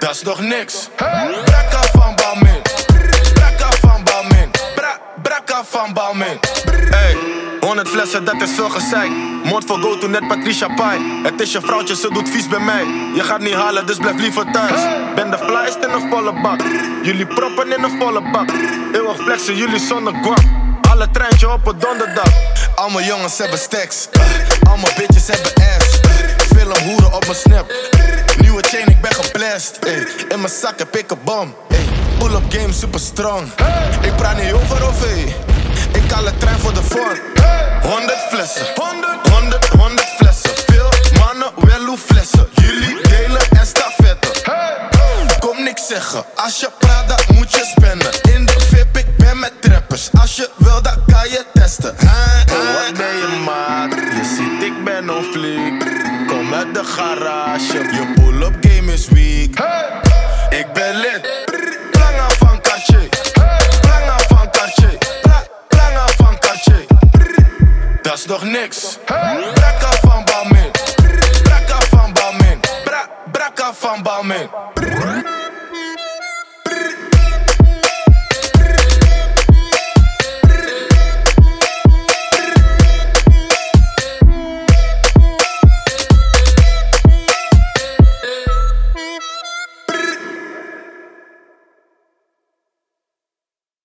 Dat is nog niks. Brakka van Balmain. Brakka van Balmain. Brakka van Balmain. Hey, 100 flessen, dat is veel gezeik. Mond voor go to net Patricia Pai. Het is je vrouwtje, ze doet vies bij mij. Je gaat niet halen, dus blijf liever thuis. Ben de flyest in een volle bak. Jullie proppen in een volle bak. Eeuwig flexen, jullie zonder guap. Alle treintje op een donderdag. Al mijn jongens hebben stacks. Al mijn bitches hebben ass. Film hoeren op mijn snap. Nieuwe chain, ik ben geblest. In mijn zak heb ik een bom. Pull-up game super strong. Ik praat niet over OV. Ik haal de trein voor de vorm. 100 flessen. 100 flessen. Veel mannen, wel hoe flessen. Jullie delen en stafetten. Kom niks zeggen. Als je praat, dan moet je spenden. In de VIP, ik ben met trappers. Als je wil, dan kan je testen. Wat ben je maat? Je ziet, ik ben on fleek. Kom uit de garage. Je pull-up game is weak. Ik ben lid. Planga van Cartier. Planga van Cartier. Planga van Cartier. Dat is nog niks. Brakka van Balmain. Brakka van Balmain. Brakka van Balmain.